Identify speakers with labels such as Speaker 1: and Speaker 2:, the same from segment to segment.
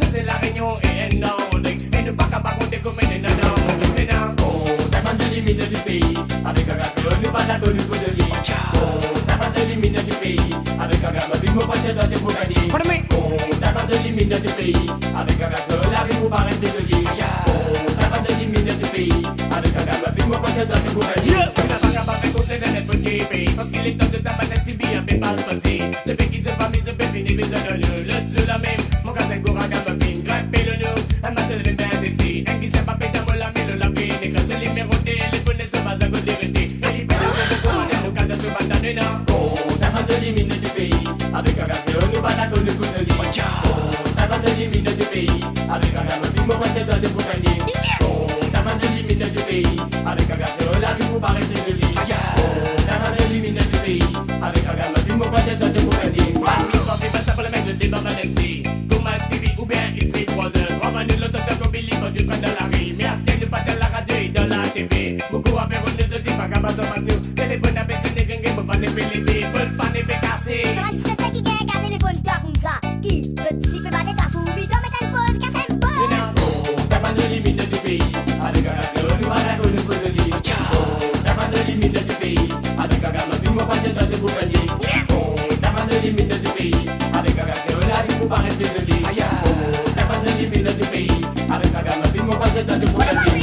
Speaker 1: c'est la réunion et un an. Et ne pas qu'à pas compter comme un nanan.
Speaker 2: Ta bande élimine du pays. Avec un gâteau, nous pas d'accord, nous faut de lit. Ta bande élimine du pays. Avec un gâteau, il faut pas se donner pour gagner. Ta bande élimine du pays. Avec un gâteau, la vie vous paraît de lit. Ta bande élimine du pays. Avec un gâteau, il faut pas se donner pour gagner.
Speaker 1: Tu n'as pas qu'à pas faire côté d'un petit pays. Parce qu'il est temps de ta banane si bien, mais pas se passer. Ce pays qui se va, mais se fait finir, mais se donne le Dieu la même. Mon gars, c'est courant, gamme fine, grimpez le nous. Un matin de bien sexy. Un qui s'est pas fait d'amour, la mille, la vie, les grâces, les mérotés, les bonnes, se basent à cause des restés. Et les pédales, le courant, nous cadre, se battent, non.
Speaker 2: Ta bande élimine du pays. Avec un gâteau, nous pas d'accord, nous faut de lit. Ta bande élimine du pays. Avec un gâteau, il faut pas se donner pour gagner. Ta bande élimine du pays. Avec un gâteau, la vie vous paraît de lit. Ta bande élimine du pays. Avec un gâteau, il faut pas se donner pour gagner.
Speaker 1: Pour le mec de débat Valency. Thomas TV ou bien X3 3 heures. On va nous l'autocar comme Billy quand tu prends dans la rue. Mais à ce qu'elle ne pas dans la radio et dans la TV. Beaucoup avaient reçu de dire pas qu'à pas de nous. Téléphone à baisser des gangs pour pas les péléter. Veulent pas les casser.
Speaker 3: Ça va discothèque qui gagne un téléphone comme ça. Qui veut s'y fait battre ta fou. Vite, on met une pause, café, une pause.
Speaker 2: Ta bande élimine du pays. Avec un gâteau, nous pas d'accord, nous faut de lit. Ta bande élimine du pays. Avec un gâteau, il faut pas se donner pour gagner. Ta bande élimine du pays. Avec un gâteau, la vie vous paraît de lit. Ta bande élimine du pays. Avec un gâteau, il faut pas se donner pour gagner.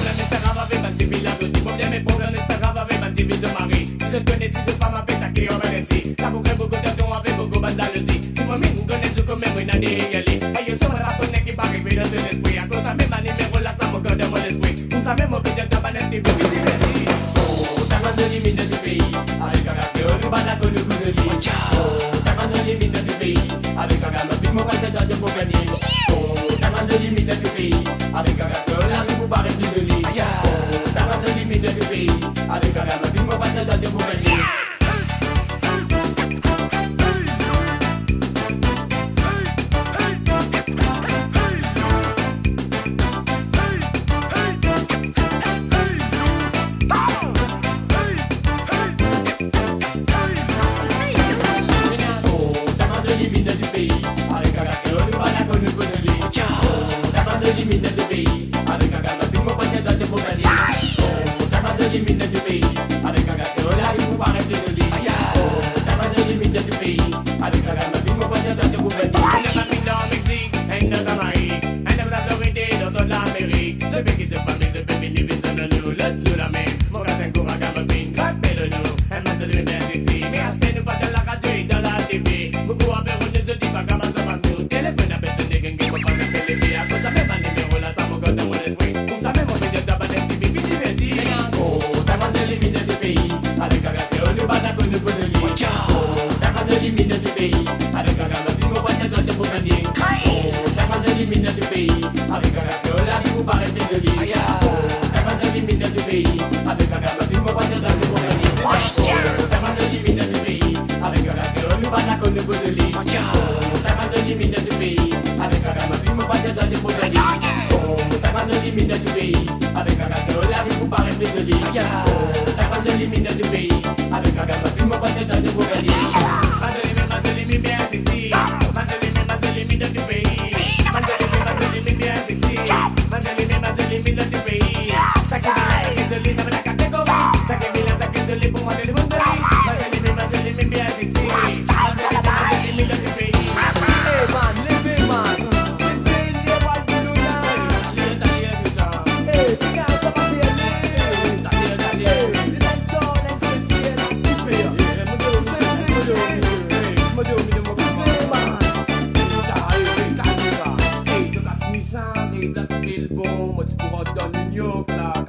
Speaker 1: Je connais si je pas ma bête à qui on va laisser. Ça vous crée beaucoup d'action avec beaucoup de si moi m'y connais tout comme moi n'a dit aller. Et je serai la connaît qui va arriver dans cet esprit. À cause de même numéro là, ça me garde mon esprit. Vous savez mon petit de banane qui peut divertir.
Speaker 2: Ta bande élimine du pays. Avec un gâteau, nous pas d'accord, nous faut de lit. Ta bande élimine du pays. Avec un gâteau, il faut pas se donner pour gagner. Ta bande élimine du pays. Avec un gâteau, la vie vous paraît de lit. Ta bande élimine du pays. Avec un gâteau, il faut pas se donner pour gagner. Élimine du pays, avec un gâteau, il faut pas se donner pour gagner. Ta bande élimine du pays, avec un gâteau, la vie vous paraît de lit. Ta bande élimine du pays, avec un gâteau, il faut pas se donner pour gagner.
Speaker 1: Elle m'a mis dans le Mexique, elle dans Jamaïque, elle dans la Floride, dans toute l'Amérique. Ce pays qui se passe, ce pays qui vit dans nous, le tout la même. Mon gars, c'est un courant, gamme fine, grimpez le nous. Elle m'a donné bien sexy, mais à ce qu'elle nous pas dans la radio et dans la TV. Beaucoup avaient reçu de dire pas qu'à pas se passe nous. Téléphone à baisser des gangs pour pas les péléter. À cause de même numéro là, ça me garde mon esprit. Vous savez mon petit de banane qui vit divertir.
Speaker 2: Ta bande élimine du pays, avec un gâteau, nous pas d'accord, nous faut de lit. Ta bande élimine du pays, avec un gâteau, il faut pas se donner pour gagner. Ta bande élimine du pays, avec un gâteau, la vie vous paraît de lit. Ta bande élimine du pays, avec un gâteau, il faut pas se donner pour gagner. Ta bande élimine du pays, avec un gâteau, nous pas d'accord, nous faut de lit. Ta bande élimine du pays, avec un gâteau, il faut pas se donner pour gagner. Ta bande élimine du pays, avec un gâteau, la vie vous paraît de lit. Ta bande élimine du pays, avec un gâteau, il faut pas se donner pour gagner.
Speaker 1: Mandelimi bien sexy. Mandelimi du pays. Mandelimi bien sexy. Mandelimi du pays. Ça qui vient de l'île, dans la catégorie. Ça qui vient de l'île pour moi de l'île. Mandelimi bien sexy. Mandelimi du pays.
Speaker 4: Hey man, living man. Living here while you do that. Hey, big out of my fear. Hey, this is John and Cynthia.
Speaker 1: Bon, moi tu pourras donner une yoke là.